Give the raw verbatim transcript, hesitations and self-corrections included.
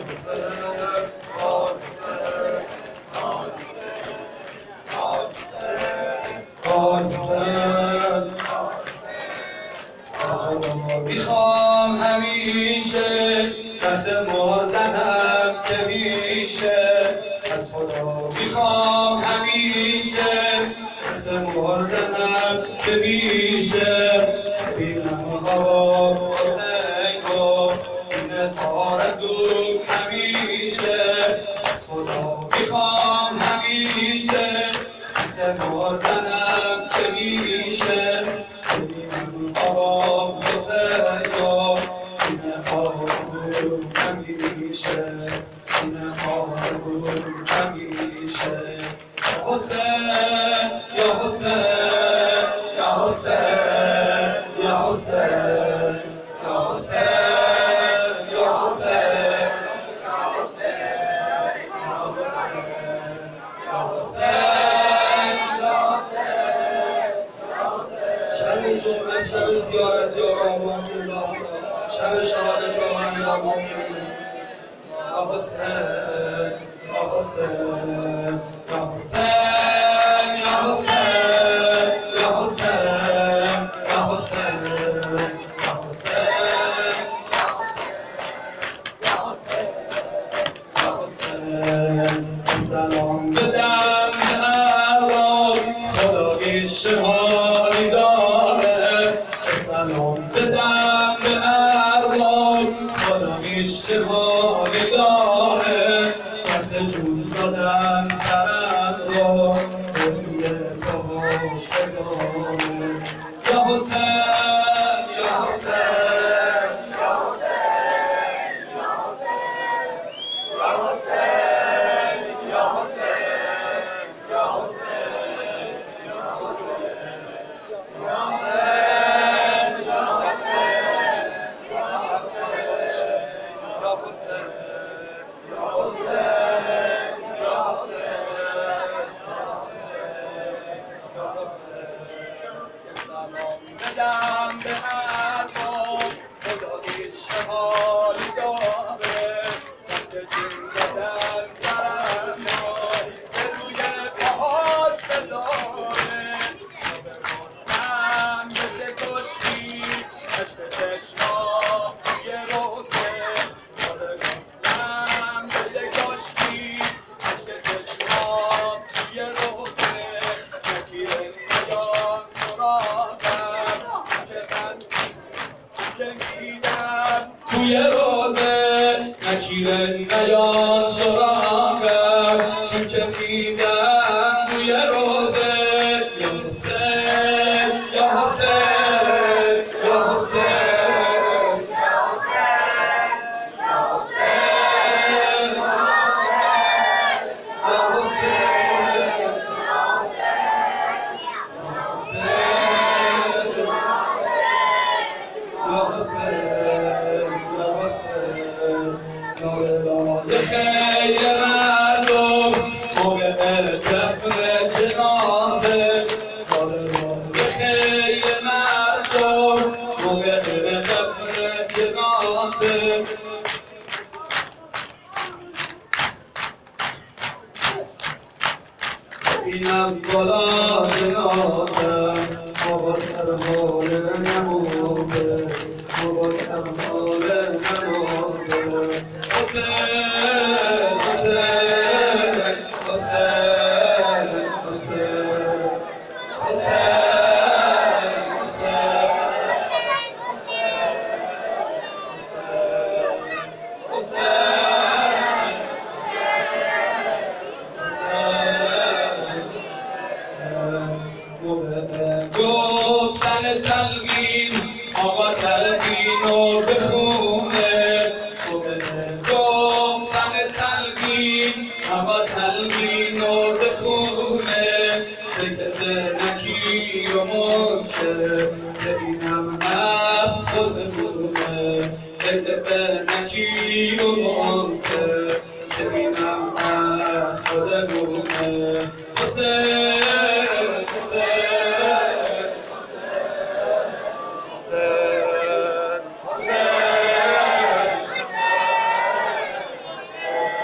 میخوام همیشه تحت مردنم که میشه از خدا میخوام همیشه تحت مردنم که میشه ببینم هوا حسین رو این آرزوم همیشه از خدا میخوام همیشه تحت مردنم که میشه ببینم هوا حسین رو این آرزوم همیشه این آرزوم همیشه یا حسین یا حسین یا حسین یا حسین یا حسین یا حسین شب جمعه شب زیارت یا بابا شب شهادت یا امیرالمومنین یا حسین یا حسین یا حسین یا حسین یا حسین یا حسین یا حسین سلام بدم به ارواح خدای شمالی داره سلام بدم به ارواح خدای شمالی داره وقت جون دادن سرم رو به روی پاهاش بذاره یا حسین یا حسین یا حسین یا حسین یا حسین یا حسین یا بدم به ارواح خدای شمالی داره وقت جون دادن سرم رو به روی پاهاش بذاره رستم بشه کشتی عشق چشما یه روزه رستم بشه کشتی عشق چشما یه روزه نکیره نیان سراغم جنگیدم توی روزه نکیره نیان سراغم چون که میدم توی روزه یا حسین یا حسین یا حسین یا حسین یا حسین نالای خیل مردم موقع دفن جنازه نالای خیل مردم موقع دفن جنازه ببینم بالا جنازه بابا ترحال نمازه بابا ترحال نمازه حسین حسین حسین حسین گفتن تلقین آقا تلقین رو بخونه گفتن تلقین آقا تلقین رو بخونه بگرده نکیر و منکر ببینم از خودمونه بگرده نکیر و منکر ببینم از خودمونه حسین حسین